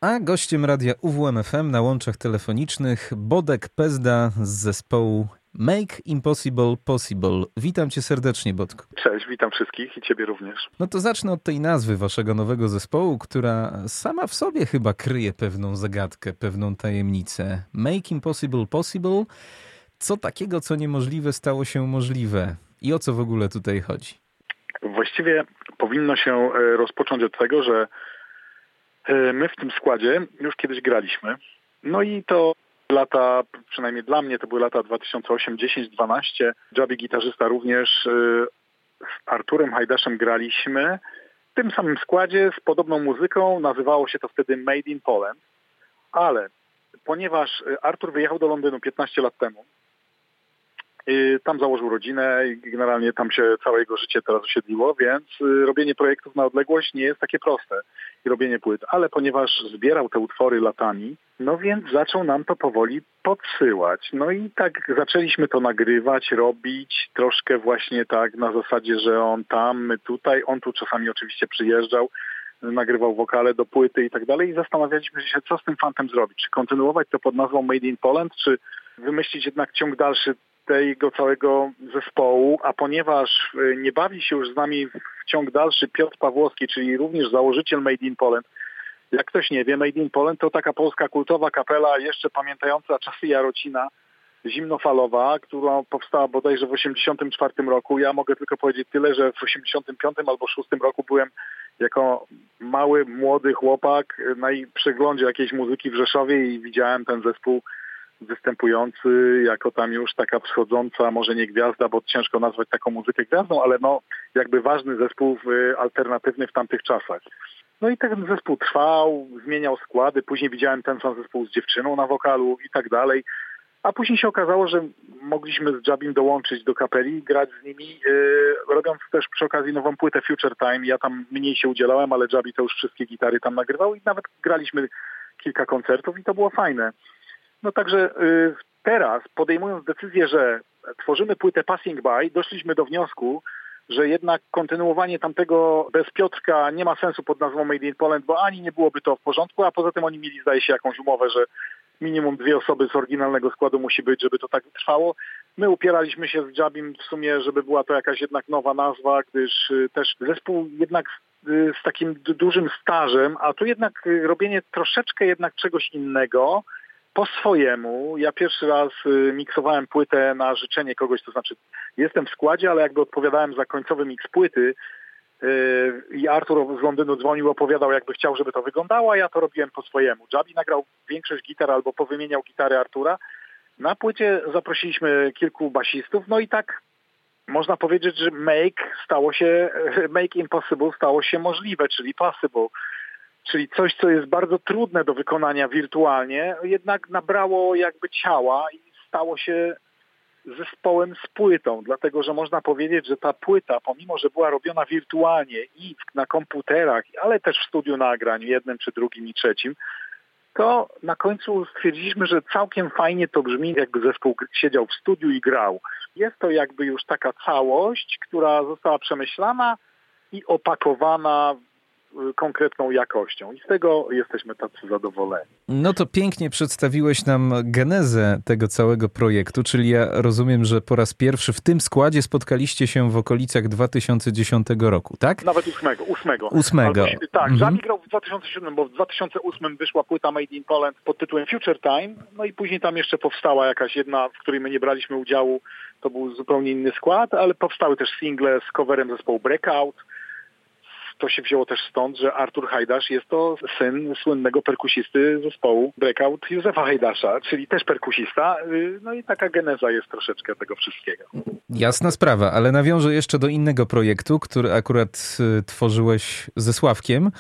A gościem radia UWMFM na łączach telefonicznych Bodek Pezda z zespołu Make Impossible Possible. Witam cię serdecznie, Bodku. Cześć, witam wszystkich i ciebie również. No to zacznę od tej nazwy waszego nowego zespołu, która sama w sobie chyba kryje pewną zagadkę, pewną tajemnicę. Make Impossible Possible. Co takiego, co niemożliwe, stało się możliwe? I o co w ogóle tutaj chodzi? Właściwie powinno się rozpocząć od tego, że my w tym składzie już kiedyś graliśmy. No i to lata, przynajmniej dla mnie, to były lata 2008, 10, 12. Jabi gitarzysta również z Arturem Hajdaszem graliśmy w tym samym składzie z podobną muzyką. Nazywało się to wtedy Made in Poland. Ale ponieważ Artur wyjechał do Londynu 15 lat temu, tam założył rodzinę i generalnie tam się całe jego życie teraz osiedliło, więc robienie projektów na odległość nie jest takie proste i robienie płyt. Ale ponieważ zbierał te utwory latami, no więc zaczął nam to powoli podsyłać. No i tak zaczęliśmy to nagrywać, robić troszkę właśnie tak na zasadzie, że on tam, my tutaj, on tu czasami oczywiście przyjeżdżał, nagrywał wokale do płyty i tak dalej i zastanawialiśmy się, co z tym fantem zrobić. Czy kontynuować to pod nazwą Made in Poland, czy wymyślić jednak ciąg dalszy tego całego zespołu, a ponieważ nie bawi się już z nami w ciąg dalszy Piotr Pawłowski, czyli również założyciel Made in Poland. Jak ktoś nie wie, Made in Poland to taka polska kultowa kapela, jeszcze pamiętająca czasy Jarocina, zimnofalowa, która powstała bodajże w 1984 roku. Ja mogę tylko powiedzieć tyle, że w 1985 albo 1986 roku byłem jako mały, młody chłopak na przeglądzie jakiejś muzyki w Rzeszowie i widziałem ten zespół występujący jako tam już taka wschodząca, może nie gwiazda, bo ciężko nazwać taką muzykę gwiazdą, ale no jakby ważny zespół alternatywny w tamtych czasach. No i ten zespół trwał, zmieniał składy, później widziałem ten sam zespół z dziewczyną na wokalu i tak dalej, a później się okazało, że mogliśmy z Jabim dołączyć do kapeli, grać z nimi, robiąc też przy okazji nową płytę Future Time. Ja tam mniej się udzielałem, ale Jabi to już wszystkie gitary tam nagrywał i nawet graliśmy kilka koncertów i to było fajne. No także teraz, podejmując decyzję, że tworzymy płytę Passing By, doszliśmy do wniosku, że jednak kontynuowanie tamtego bez Piotrka nie ma sensu pod nazwą Made in Poland, bo ani nie byłoby to w porządku, a poza tym oni mieli, zdaje się, jakąś umowę, że minimum 2 osoby z oryginalnego składu musi być, żeby to tak trwało. My upieraliśmy się z Jabim w sumie, żeby była to jakaś jednak nowa nazwa, gdyż też zespół jednak z takim dużym stażem, a tu jednak robienie troszeczkę jednak czegoś innego, po swojemu. Ja pierwszy raz miksowałem płytę na życzenie kogoś, to znaczy jestem w składzie, ale jakby odpowiadałem za końcowy miks płyty i Artur z Londynu dzwonił, opowiadał jakby chciał, żeby to wyglądało, a ja to robiłem po swojemu. Jabi nagrał większość gitar albo powymieniał gitary Artura. Na płycie zaprosiliśmy kilku basistów, no i tak można powiedzieć, że Make Impossible stało się możliwe, czyli Possible. Czyli coś, co jest bardzo trudne do wykonania wirtualnie, jednak nabrało jakby ciała i stało się zespołem z płytą, dlatego że można powiedzieć, że ta płyta, pomimo że była robiona wirtualnie i na komputerach, ale też w studiu nagrań, jednym czy drugim i trzecim, to na końcu stwierdziliśmy, że całkiem fajnie to brzmi, jakby zespół siedział w studiu i grał. Jest to jakby już taka całość, która została przemyślana i opakowana konkretną jakością. I z tego jesteśmy tacy zadowoleni. No to pięknie przedstawiłeś nam genezę tego całego projektu, czyli ja rozumiem, że po raz pierwszy w tym składzie spotkaliście się w okolicach 2010 roku, tak? Nawet 8. Tak, Jabi grał w 2007, bo w 2008 wyszła płyta Made in Poland pod tytułem Future Time, no i później tam jeszcze powstała jakaś jedna, w której my nie braliśmy udziału, to był zupełnie inny skład, ale powstały też single z coverem zespołu Breakout. To się wzięło też stąd, że Artur Hajdasz jest to syn słynnego perkusisty zespołu Breakout Józefa Hajdasza, czyli też perkusista. No i taka geneza jest troszeczkę tego wszystkiego. Jasna sprawa, ale nawiążę jeszcze do innego projektu, który akurat tworzyłeś ze Sławkiem.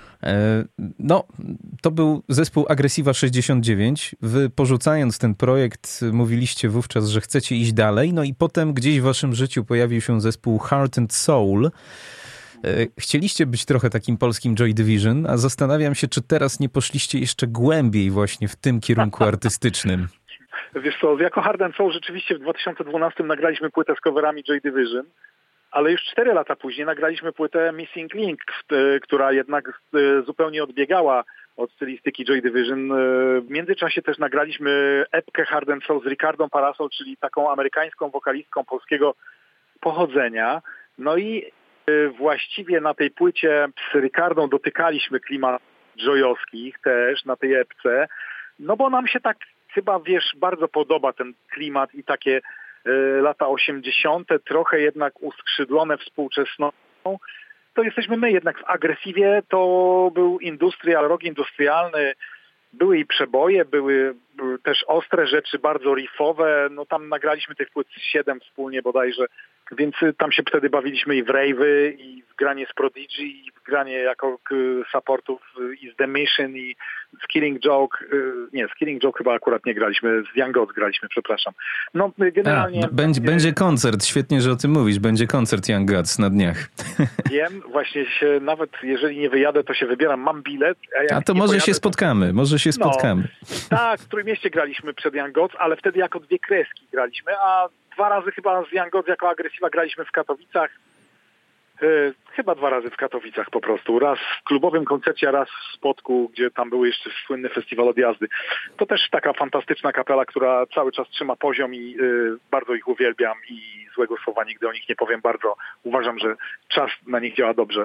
No, to był zespół Agresiva 69. Wy porzucając ten projekt mówiliście wówczas, że chcecie iść dalej, no i potem gdzieś w waszym życiu pojawił się zespół Heart and Soul. Chcieliście być trochę takim polskim Joy Division, a zastanawiam się, czy teraz nie poszliście jeszcze głębiej właśnie w tym kierunku artystycznym. Wiesz co, jako Hard and Soul rzeczywiście w 2012 nagraliśmy płytę z coverami Joy Division, ale już 4 lata później nagraliśmy płytę Missing Link, która jednak zupełnie odbiegała od stylistyki Joy Division. W międzyczasie też nagraliśmy epkę Hard and Soul z Ricardą Parasol, czyli taką amerykańską wokalistką polskiego pochodzenia. No i właściwie na tej płycie z Ricardą dotykaliśmy klimatów joyowskich też na tej epce, no bo nam się tak chyba, bardzo podoba ten klimat i takie lata 80., trochę jednak uskrzydlone współczesnością. To jesteśmy my jednak w Agresywie, to był rock industrialny, były i przeboje, były też ostre rzeczy, bardzo riffowe, no tam nagraliśmy tych płyt 7 wspólnie bodajże, więc tam się wtedy bawiliśmy i w rave'y, i w granie z Prodigy, i w granie jako supportów i z The Mission, i z Killing Joke, z Killing Joke chyba akurat nie graliśmy, z Young Gods graliśmy, przepraszam. No generalnie... Będzie koncert, świetnie, że o tym mówisz, będzie koncert Young Gods na dniach. Wiem, właśnie się, nawet jeżeli nie wyjadę, to się wybieram, mam bilet. A to może się spotkamy, Tak, w Trójmieście graliśmy przed Young Gods, ale wtedy jako 2 kreski graliśmy, a 2 razy chyba z Young Gods jako Agresywa graliśmy w Katowicach. Chyba 2 razy w Katowicach po prostu. Raz w klubowym koncercie, a raz w Spodku, gdzie tam był jeszcze słynny festiwal odjazdy. To też taka fantastyczna kapela, która cały czas trzyma poziom i bardzo ich uwielbiam i złego słowa nigdy o nich nie powiem. Bardzo uważam, że czas na nich działa dobrze.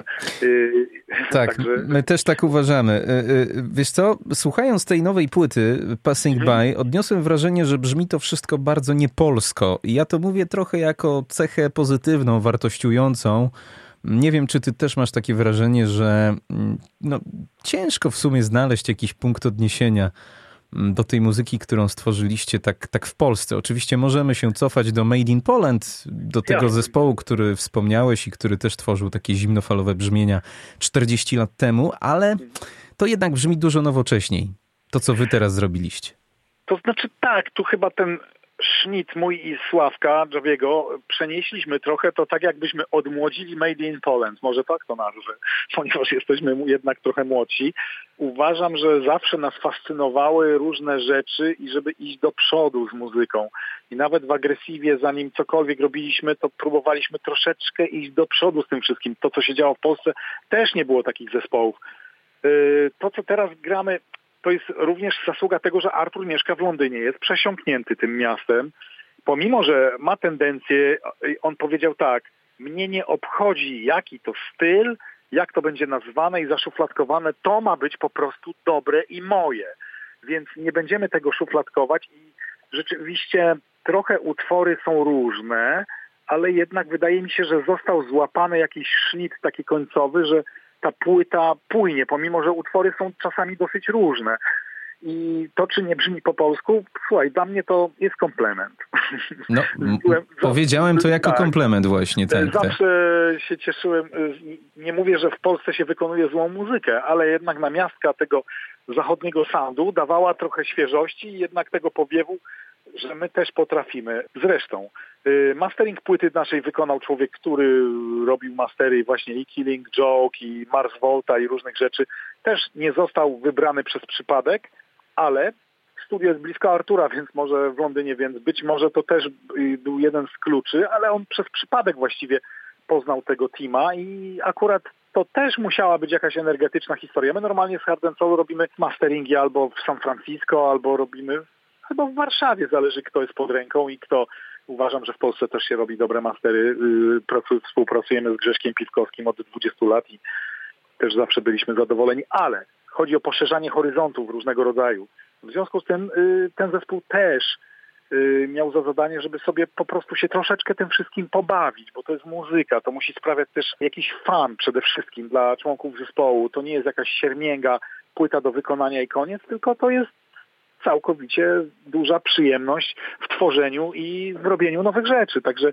Tak, także... my też tak uważamy. Wiesz co, słuchając tej nowej płyty Passing By, odniosłem wrażenie, że brzmi to wszystko bardzo niepolsko. I ja to mówię trochę jako cechę pozytywną, wartościującą. Nie wiem, czy ty też masz takie wrażenie, że ciężko w sumie znaleźć jakiś punkt odniesienia do tej muzyki, którą stworzyliście tak w Polsce. Oczywiście możemy się cofać do Made in Poland, do tego zespołu, który wspomniałeś i który też tworzył takie zimnofalowe brzmienia 40 lat temu, ale to jednak brzmi dużo nowocześniej. To, co wy teraz zrobiliście. To znaczy tak, tu chyba ten sznit mój i Sławka Joviego przenieśliśmy trochę, to tak jakbyśmy odmłodzili Made in Poland, może tak to nazwę, ponieważ jesteśmy jednak trochę młodsi. Uważam, że zawsze nas fascynowały różne rzeczy i żeby iść do przodu z muzyką. I nawet w Agresywie, zanim cokolwiek robiliśmy, to próbowaliśmy troszeczkę iść do przodu z tym wszystkim. To, co się działo w Polsce, też nie było takich zespołów. To, co teraz gramy, to jest również zasługa tego, że Artur mieszka w Londynie, jest przesiąknięty tym miastem. Pomimo, że ma tendencję, on powiedział tak, mnie nie obchodzi jaki to styl, jak to będzie nazwane i zaszufladkowane, to ma być po prostu dobre i moje. Więc nie będziemy tego szufladkować i rzeczywiście trochę utwory są różne, ale jednak wydaje mi się, że został złapany jakiś sznit taki końcowy, że ta płyta płynie, pomimo że utwory są czasami dosyć różne. I to, czy nie brzmi po polsku, słuchaj, dla mnie to jest komplement. No, powiedziałem to jako komplement właśnie. Tak, zawsze się cieszyłem, nie mówię, że w Polsce się wykonuje złą muzykę, ale jednak namiastka tego zachodniego soundu dawała trochę świeżości i jednak tego powiewu, że my też potrafimy. Zresztą mastering płyty naszej wykonał człowiek, który robił mastery właśnie i Killing Joke, i Mars Volta i różnych rzeczy. Też nie został wybrany przez przypadek, ale studio jest blisko Artura, więc może w Londynie, więc być może to też był jeden z kluczy, ale on przez przypadek właściwie poznał tego teama i akurat to też musiała być jakaś energetyczna historia. My normalnie z Hard and Soul robimy masteringi albo w San Francisco, albo robimy chyba w Warszawie, zależy kto jest pod ręką i kto. Uważam, że w Polsce też się robi dobre mastery. Współpracujemy z Grzeszkiem Piwkowskim od 20 lat i też zawsze byliśmy zadowoleni, ale chodzi o poszerzanie horyzontów różnego rodzaju. W związku z tym ten zespół też miał za zadanie, żeby sobie po prostu się troszeczkę tym wszystkim pobawić, bo to jest muzyka, to musi sprawiać też jakiś fan przede wszystkim dla członków zespołu. To nie jest jakaś siermięga, płyta do wykonania i koniec, tylko to jest całkowicie duża przyjemność w tworzeniu i w robieniu nowych rzeczy. Także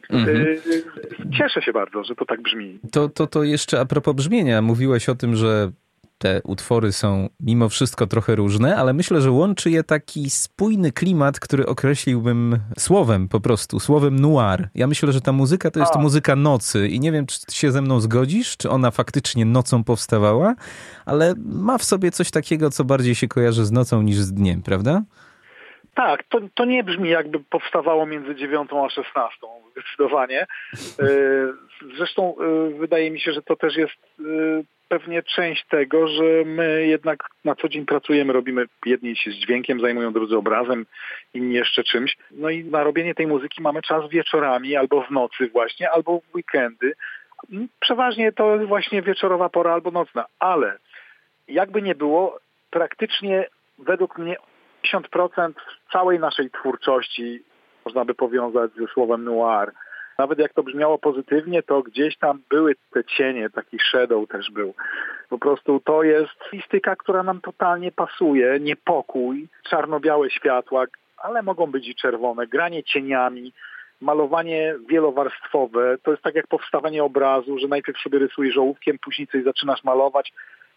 cieszę się bardzo, że to tak brzmi. To jeszcze a propos brzmienia. Mówiłeś o tym, że te utwory są mimo wszystko trochę różne, ale myślę, że łączy je taki spójny klimat, który określiłbym słowem po prostu, słowem noir. Ja myślę, że ta muzyka to jest muzyka nocy i nie wiem, czy ty się ze mną zgodzisz, czy ona faktycznie nocą powstawała, ale ma w sobie coś takiego, co bardziej się kojarzy z nocą niż z dniem, prawda? Tak, to nie brzmi jakby powstawało między 9 a 16, zdecydowanie. Zresztą wydaje mi się, że to też jest pewnie część tego, że my jednak na co dzień pracujemy, robimy, jedni się z dźwiękiem zajmują, drudzy obrazem, inni jeszcze czymś. No i na robienie tej muzyki mamy czas wieczorami, albo w nocy właśnie, albo w weekendy. Przeważnie to właśnie wieczorowa pora albo nocna, ale jakby nie było, praktycznie według mnie 50% całej naszej twórczości można by powiązać ze słowem noir. Nawet jak to brzmiało pozytywnie, to gdzieś tam były te cienie, taki shadow też był. Po prostu to jest stylistyka, która nam totalnie pasuje, niepokój, czarno-białe światła, ale mogą być i czerwone, granie cieniami, malowanie wielowarstwowe. To jest tak jak powstawanie obrazu, że najpierw sobie rysujesz ołówkiem, później coś zaczynasz malować,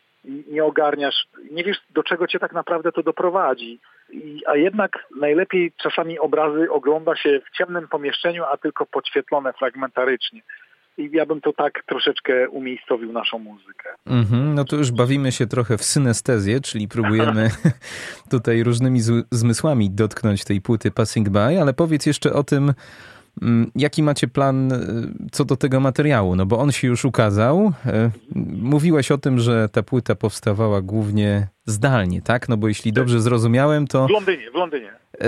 nie ogarniasz, nie wiesz, do czego cię tak naprawdę to doprowadzi. A jednak najlepiej czasami obrazy ogląda się w ciemnym pomieszczeniu, a tylko podświetlone fragmentarycznie. I ja bym to tak troszeczkę umiejscowił naszą muzykę. No to już bawimy się trochę w synestezję, czyli próbujemy tutaj różnymi zmysłami dotknąć tej płyty Passing By, ale powiedz jeszcze o tym, jaki macie plan co do tego materiału? No bo on się już ukazał. Mówiłeś o tym, że ta płyta powstawała głównie zdalnie, tak? No bo jeśli dobrze zrozumiałem, to... W Londynie.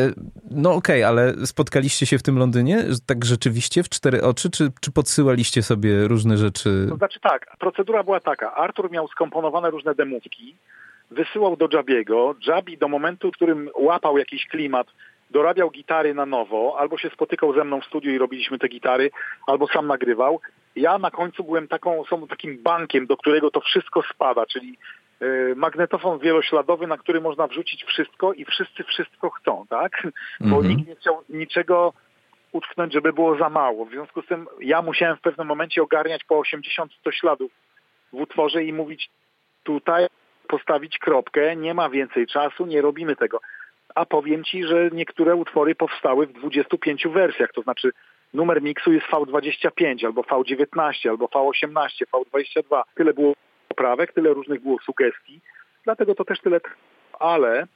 No okej, ale spotkaliście się w tym Londynie tak rzeczywiście w cztery oczy, czy podsyłaliście sobie różne rzeczy? To znaczy tak, procedura była taka. Artur miał skomponowane różne demówki, wysyłał do Jabiego. Jabi do momentu, w którym łapał jakiś klimat, dorabiał gitary na nowo, albo się spotykał ze mną w studiu i robiliśmy te gitary, albo sam nagrywał. Ja na końcu byłem takim bankiem, do którego to wszystko spada, czyli magnetofon wielośladowy, na który można wrzucić wszystko i wszyscy wszystko chcą, tak? Bo nikt nie chciał niczego utknąć, żeby było za mało. W związku z tym ja musiałem w pewnym momencie ogarniać po 80-100 śladów w utworze i mówić tutaj, postawić kropkę, nie ma więcej czasu, nie robimy tego. A powiem ci, że niektóre utwory powstały w 25 wersjach, to znaczy numer miksu jest V25, albo V19, albo V18, V22. Tyle było poprawek, tyle różnych było sugestii, dlatego to też tyle, ale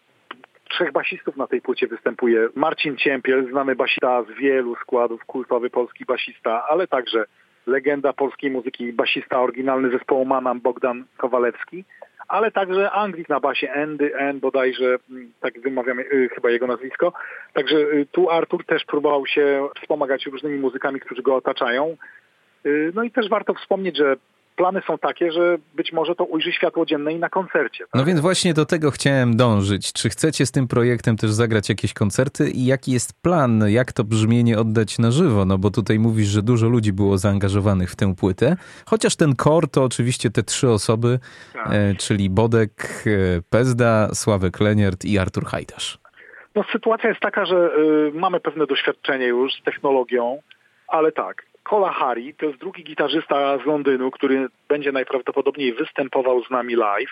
3 basistów na tej płycie występuje. Marcin Ciempiel, znany basista z wielu składów, kultowy polski basista, ale także legenda polskiej muzyki, basista oryginalny zespołu Manam Bogdan Kowalewski, ale także Anglik na basie, N bodajże, tak wymawiamy chyba jego nazwisko. Także tu Artur też próbował się wspomagać różnymi muzykami, którzy go otaczają. No i też warto wspomnieć, że plany są takie, że być może to ujrzy światło dzienne i na koncercie. Tak? No więc właśnie do tego chciałem dążyć. Czy chcecie z tym projektem też zagrać jakieś koncerty i jaki jest plan, jak to brzmienie oddać na żywo? No bo tutaj mówisz, że dużo ludzi było zaangażowanych w tę płytę, chociaż ten core to oczywiście te 3 osoby, tak. Czyli Bodek, Pezda, Sławek Leniart i Artur Hajdasz. No sytuacja jest taka, że mamy pewne doświadczenie już z technologią, ale tak. Kola Hari to jest drugi gitarzysta z Londynu, który będzie najprawdopodobniej występował z nami live.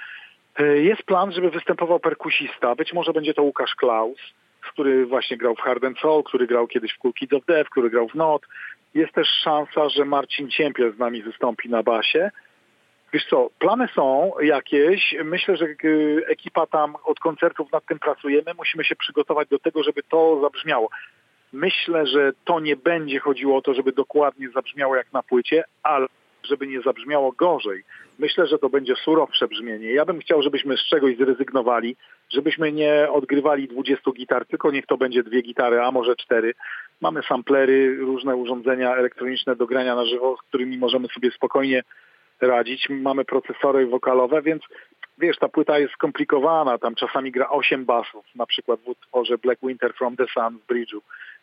Jest plan, żeby występował perkusista. Być może będzie to Łukasz Klaus, który właśnie grał w Hard and Soul, który grał kiedyś w Cool Kids of Death, który grał w Not. Jest też szansa, że Marcin Ciempiel z nami wystąpi na basie. Wiesz co, plany są jakieś. Myślę, że ekipa tam od koncertów nad tym pracujemy. Musimy się przygotować do tego, żeby to zabrzmiało. Myślę, że to nie będzie chodziło o to, żeby dokładnie zabrzmiało jak na płycie, ale żeby nie zabrzmiało gorzej. Myślę, że to będzie surowsze brzmienie. Ja bym chciał, żebyśmy z czegoś zrezygnowali, żebyśmy nie odgrywali 20 gitar, tylko niech to będzie 2 gitary, a może 4. Mamy samplery, różne urządzenia elektroniczne do grania na żywo, z którymi możemy sobie spokojnie radzić. Mamy procesory wokalowe, więc wiesz, ta płyta jest skomplikowana. Tam czasami gra 8 basów, na przykład w utworze Black Winter from the Sun w bridge'u.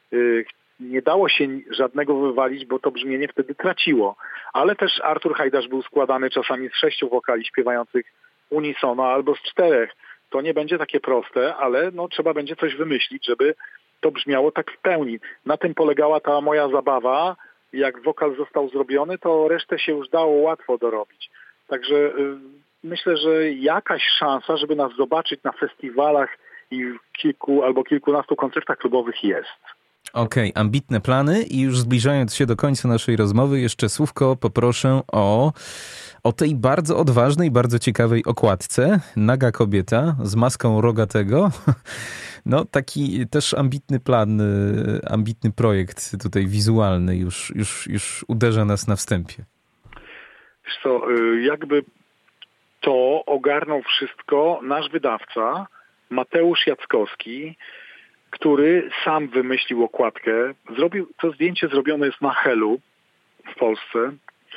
Nie dało się żadnego wywalić, bo to brzmienie wtedy traciło. Ale też Artur Hajdasz był składany czasami z 6 wokali śpiewających unisono albo z 4. To nie będzie takie proste, ale no, trzeba będzie coś wymyślić, żeby to brzmiało tak w pełni. Na tym polegała ta moja zabawa. Jak wokal został zrobiony, to resztę się już dało łatwo dorobić. Także myślę, że jakaś szansa, żeby nas zobaczyć na festiwalach i w kilku albo kilkunastu koncertach klubowych jest. Okej, ambitne plany i już zbliżając się do końca naszej rozmowy, jeszcze słówko poproszę o tej bardzo odważnej, bardzo ciekawej okładce. Naga kobieta z maską rogatego. No taki też ambitny plan, ambitny projekt tutaj wizualny już uderza nas na wstępie. Wiesz co, jakby to ogarnął wszystko nasz wydawca Mateusz Jackowski, który sam wymyślił okładkę. To zdjęcie zrobione jest na Helu w Polsce.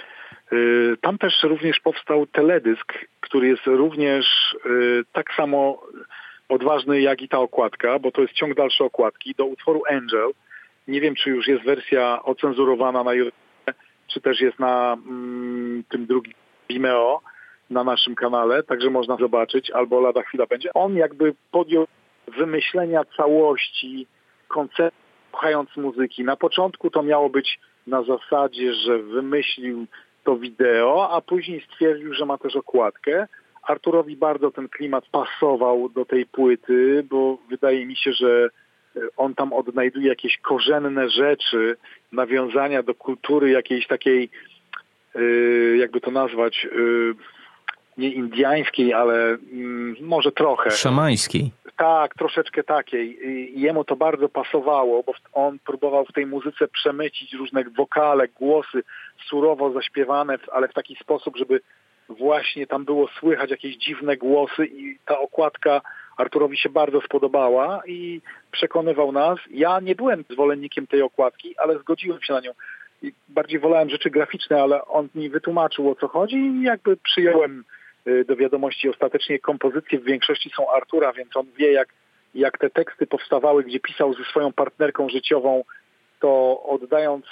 Tam też również powstał teledysk, który jest również tak samo odważny jak i ta okładka, bo to jest ciąg dalszy okładki do utworu Angel. Nie wiem, czy już jest wersja ocenzurowana na YouTube, czy też jest na tym drugim Vimeo, na naszym kanale, także można zobaczyć, albo lada chwila będzie. On jakby podjął wymyślenia całości konceptu, słuchając muzyki. Na początku to miało być na zasadzie, że wymyślił to wideo, a później stwierdził, że ma też okładkę. Arturowi bardzo ten klimat pasował do tej płyty, bo wydaje mi się, że on tam odnajduje jakieś korzenne rzeczy, nawiązania do kultury jakiejś takiej, jakby to nazwać, nie indyjskiej, ale może trochę. Szamańskiej. Tak, troszeczkę takiej. I jemu to bardzo pasowało, bo on próbował w tej muzyce przemycić różne wokale, głosy surowo zaśpiewane, ale w taki sposób, żeby właśnie tam było słychać jakieś dziwne głosy i ta okładka Arturowi się bardzo spodobała i przekonywał nas. Ja nie byłem zwolennikiem tej okładki, ale zgodziłem się na nią. I bardziej wolałem rzeczy graficzne, ale on mi wytłumaczył, o co chodzi i jakby przyjąłem do wiadomości. Ostatecznie kompozycje w większości są Artura, więc on wie, jak te teksty powstawały, gdzie pisał ze swoją partnerką życiową, to oddając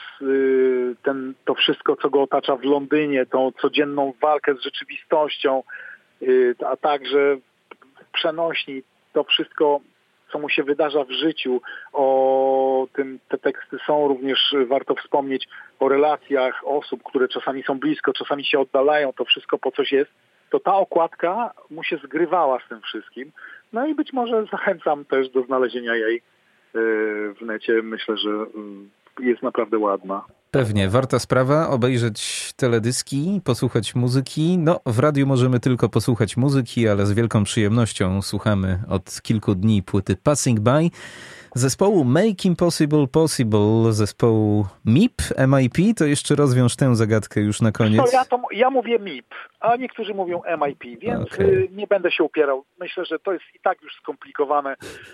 to wszystko, co go otacza w Londynie, tą codzienną walkę z rzeczywistością, a także przenośni to wszystko, co mu się wydarza w życiu. O tym te teksty są również, warto wspomnieć, o relacjach osób, które czasami są blisko, czasami się oddalają, to wszystko po coś jest. To ta okładka mu się zgrywała z tym wszystkim. No i być może zachęcam też do znalezienia jej w necie. Myślę, że jest naprawdę ładna. Pewnie, warta sprawa, obejrzeć teledyski, posłuchać muzyki. No, w radiu możemy tylko posłuchać muzyki, ale z wielką przyjemnością słuchamy od kilku dni płyty Passing By zespołu Make Impossible Possible, zespołu MIP. To jeszcze rozwiąż tę zagadkę już na koniec. Ja mówię MIP, a niektórzy mówią MIP, więc nie będę się upierał. Myślę, że to jest i tak już skomplikowane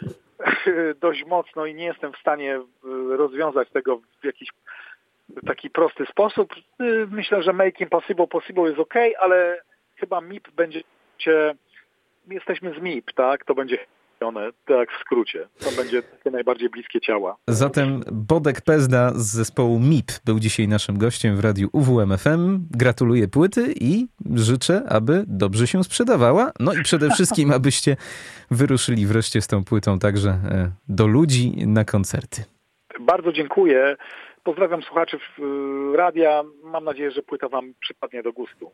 dość mocno i nie jestem w stanie rozwiązać tego w jakiś taki prosty sposób. Myślę, że Make Impossible Possible jest okej, ale chyba MIP będzie... Jesteśmy z MIP, tak? To będzie tak w skrócie. To będzie takie najbardziej bliskie ciała. Zatem Bodek Pezda z zespołu MIP był dzisiaj naszym gościem w radiu UWM-FM. Gratuluję płyty i życzę, aby dobrze się sprzedawała. No i przede wszystkim, abyście wyruszyli wreszcie z tą płytą także do ludzi na koncerty. Bardzo dziękuję. Pozdrawiam słuchaczy radia. Mam nadzieję, że płyta wam przypadnie do gustu.